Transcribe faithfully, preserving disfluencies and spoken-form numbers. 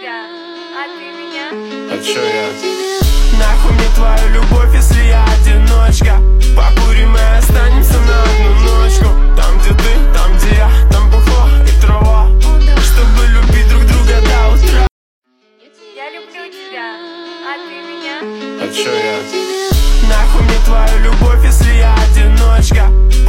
тебя, а ты меня. А чё я? Нахуй мне твою любовь, если я одиночка. Покурим и останемся на одну ночку. Там, где ты, там, где я, там бухло и трава, чтобы любить друг друга до утра. Я люблю тебя, а ты меня. А чё я? Нахуй мне твою любовь, если я одиночка.